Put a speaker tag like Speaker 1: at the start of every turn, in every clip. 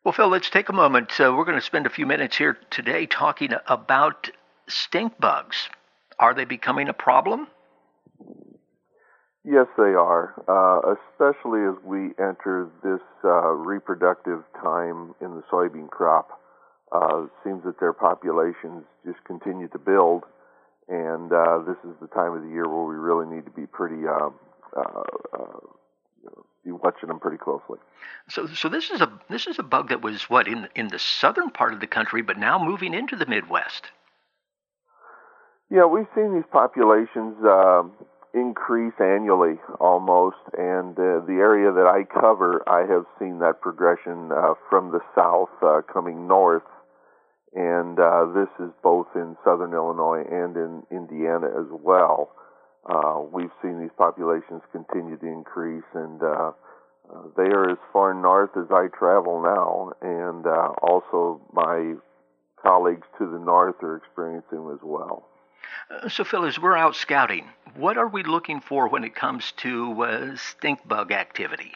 Speaker 1: Well, Phil, let's take a moment. We're going to spend a few minutes here today talking about stink bugs. Are they becoming a problem?
Speaker 2: Yes, they are, especially as we enter this reproductive time in the soybean crop. It seems that their populations just continue to build, and this is the time of the year where we really need to be be watching them pretty closely.
Speaker 1: So this is a bug that was what in the southern part of the country, but now moving into the Midwest.
Speaker 2: Yeah, we've seen these populations increase annually almost, and the area that I cover, I have seen that progression from the south coming north, and this is both in southern Illinois and in Indiana as well. We've seen these populations continue to increase, and they are as far north as I travel now, and also my colleagues to the north are experiencing them as well.
Speaker 1: So, Phil, as we're out scouting, what are we looking for when it comes to stink bug activity?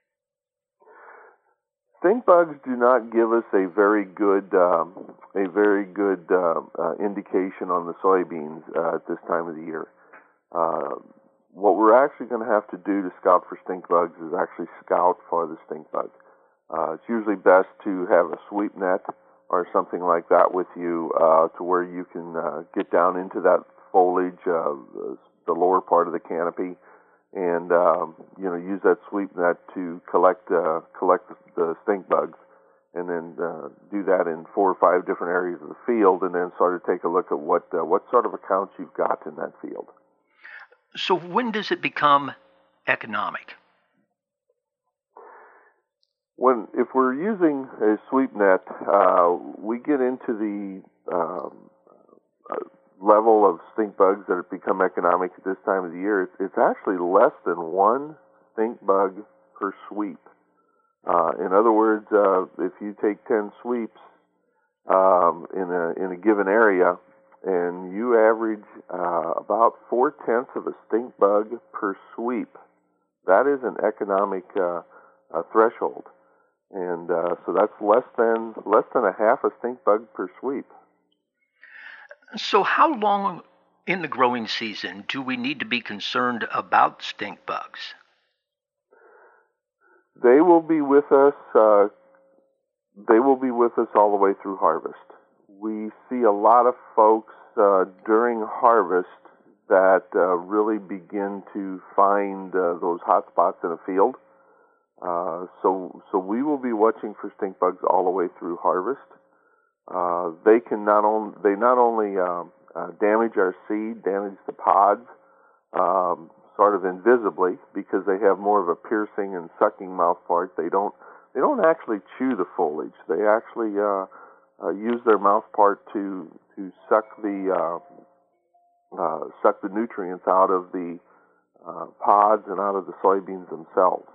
Speaker 2: Stink bugs do not give us a very good indication on the soybeans at this time of the year. What we're actually going to have to do to scout for stink bugs is actually scout for the stink bug. It's usually best to have a sweep net or something like that with you to where you can get down into that foliage, the lower part of the canopy, and use that sweep net to collect the stink bugs, and then do that in 4 or 5 different areas of the field, and then sort of take a look at what sort of accounts you've got in that field.
Speaker 1: So when does it become economic?
Speaker 2: If we're using a sweep net, we get into the level of stink bugs that have become economic at this time of the year. It's actually less than 1 stink bug per sweep. In other words, if you take 10 sweeps in a given area, and you average about 4/10 of a stink bug per sweep, that is an economic threshold. And so that's less than a half a stink bug per sweep.
Speaker 1: So how long in the growing season do we need to be concerned about stink bugs?
Speaker 2: They will be with us. They will be with us all the way through harvest. We see a lot of folks during harvest that really begin to find those hot spots in a field. So we will be watching for stink bugs all the way through harvest. They not only damage our seed, damage the pods, sort of invisibly because they have more of a piercing and sucking mouth part. They don't actually chew the foliage. They actually use their mouth part to suck the nutrients out of the pods and out of the soybeans themselves.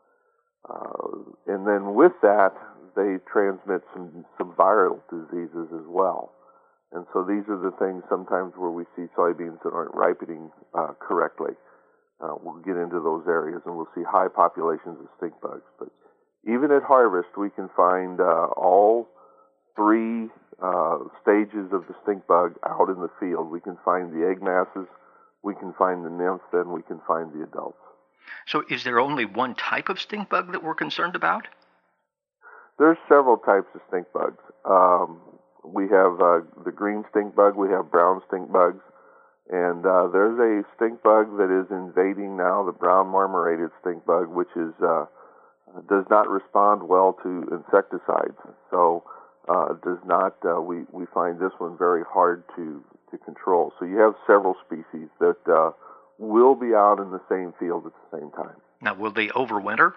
Speaker 2: And then with that, they transmit some viral diseases as well. And so these are the things sometimes where we see soybeans that aren't ripening correctly. We'll get into those areas and we'll see high populations of stink bugs. But even at harvest, we can find all 3 stages of the stink bug out in the field. We can find the egg masses, we can find the nymphs, and we can find the adults.
Speaker 1: So is there only one type of stink bug that we're concerned about?
Speaker 2: There's several types of stink bugs. We have the green stink bug, we have brown stink bugs, and there's a stink bug that is invading now, the brown marmorated stink bug, which does not respond well to insecticides. So does not. We find this one very hard to control. So you have several species that will be out in the same field at the same time.
Speaker 1: Now, will they overwinter?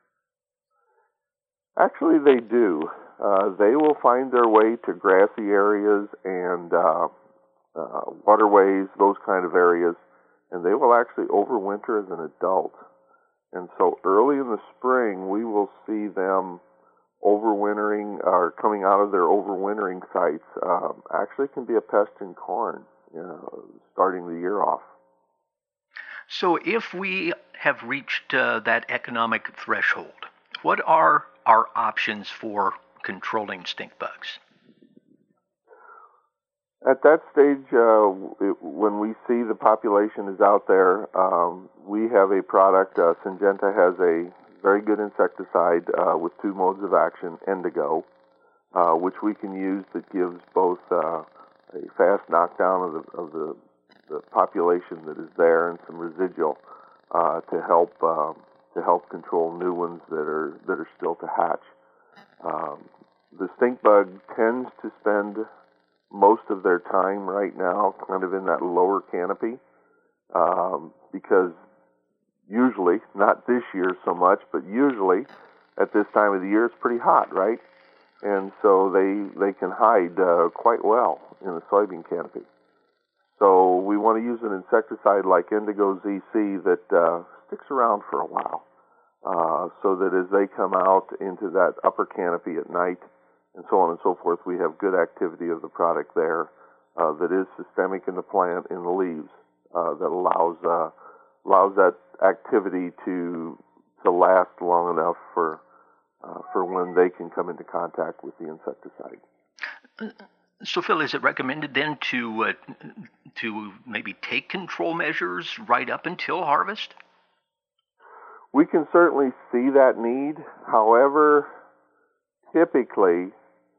Speaker 2: Actually, they do. They will find their way to grassy areas and waterways, those kind of areas, and they will actually overwinter as an adult. And so early in the spring, we will see them overwintering or coming out of their overwintering sites. Actually can be a pest in corn, starting the year off.
Speaker 1: So if we have reached that economic threshold, what are are options for controlling stink bugs?
Speaker 2: At that stage, when we see the population is out there, we have a product. Syngenta has a very good insecticide with two modes of action, Endigo, which we can use that gives both a fast knockdown of the population that is there and some residual to help control new ones that are still to hatch. The stink bug tends to spend most of their time right now kind of in that lower canopy because usually, not this year so much, but usually at this time of the year it's pretty hot, right? And so they can hide quite well in the soybean canopy. So we want to use an insecticide like Endigo ZC that sticks around for a while so that as they come out into that upper canopy at night and so on and so forth, we have good activity of the product there that is systemic in the plant, in the leaves, that allows that activity to last long enough for when they can come into contact with the insecticide.
Speaker 1: So, Phil, is it recommended then to maybe take control measures right up until harvest?
Speaker 2: We can certainly see that need. However, typically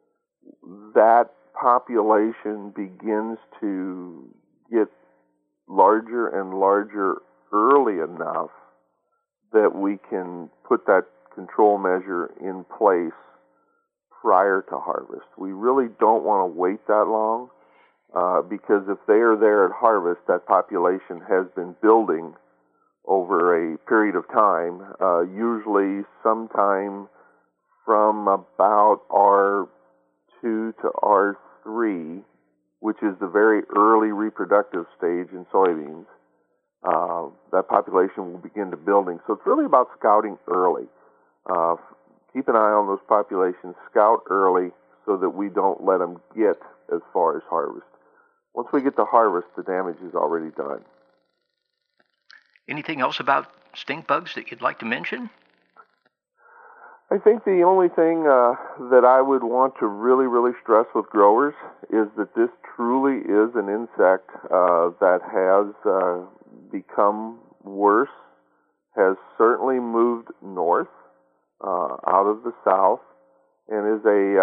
Speaker 2: that population begins to get larger and larger early enough that we can put that control measure in place prior to harvest. We really don't want to wait that long because if they are there at harvest, that population has been building over a period of time, usually sometime from about R2 to R3, which is the very early reproductive stage in soybeans. That population will begin to building. So it's really about scouting early. Keep an eye on those populations, scout early so that we don't let them get as far as harvest. Once we get to harvest, the damage is already done.
Speaker 1: Anything else about stink bugs that you'd like to mention?
Speaker 2: I think the only thing that I would want to really, really stress with growers is that this truly is an insect that has become worse, has certainly moved north out of the south, and is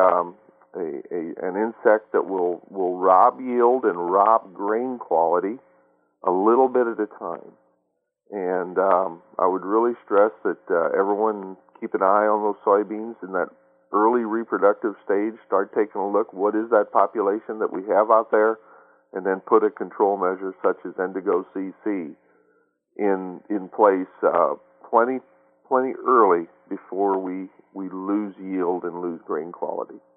Speaker 2: an insect that will rob yield and rob grain quality a little bit at a time. And I would really stress that everyone keep an eye on those soybeans in that early reproductive stage. Start taking a look. What is that population that we have out there? And then put a control measure such as Endigo CC in place plenty early before we lose yield and lose grain quality.